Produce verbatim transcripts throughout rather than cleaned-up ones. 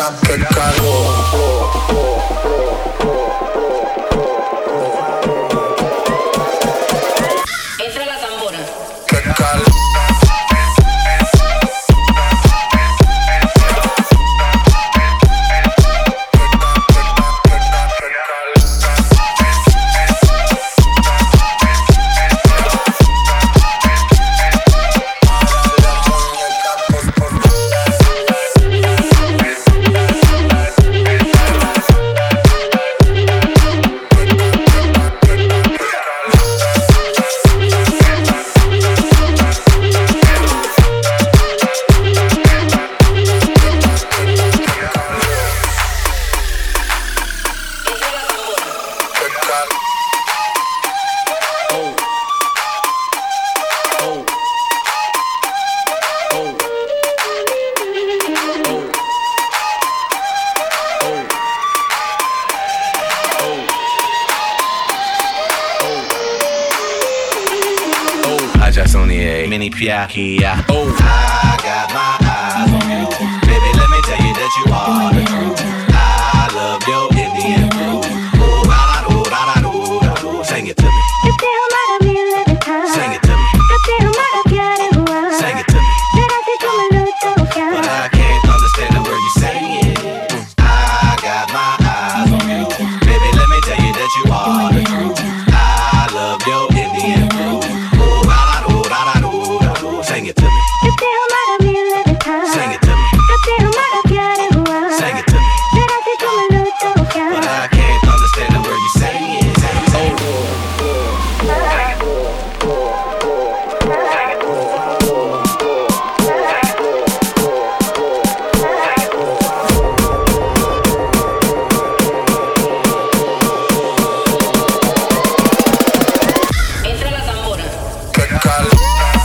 qué calor. Entra la tambora. Qué calor. Mini Piakia. Oh, I got my eyes on you. Baby, let me tell you that you are the truth. I love your Indian food. Oh, da da do, da da do, da do. Sing it to me. Sing it to me. Sing it to me. But I can't understand the word you're saying. I got my eyes on you. Baby, let me tell you that you are the truth. I love your Indian food. Oh, da da do, da da do. Sing it to me. Sing it to me. Sing it to me. But I can't understand the word you're saying. Sing it. Entra la tambora. Qué calor.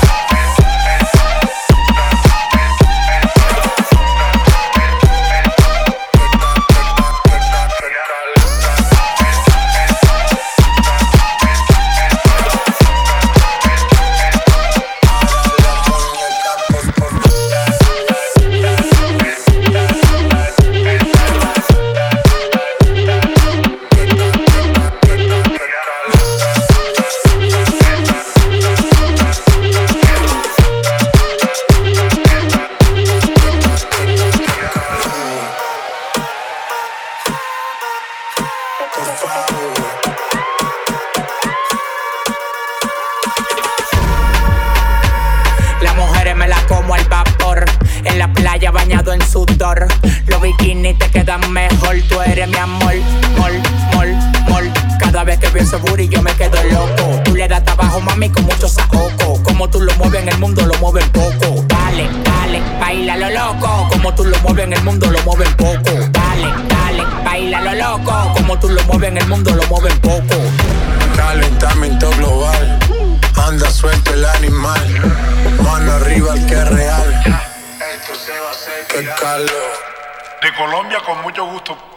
Las mujeres me las como al vapor. En la playa bañado en sudor. Los bikinis te quedan mejor. Tú eres mi amor, mol, mol, mol. Cada vez que veo ese booty yo me quedo loco. Tú le das trabajo, mami, con mucho saoco. Como tú lo mueves en el mundo, lo mueves poco. Dale, dale, baila lo loco. Como tú lo mueves en el mundo, lo mueves poco. Dale, dale, baila lo loco. Como tú lo mueves en el mundo, lo mueves poco. Calentamiento global. Anda suelto el animal. Mano arriba el que es real. Qué calor. De Colombia con mucho gusto.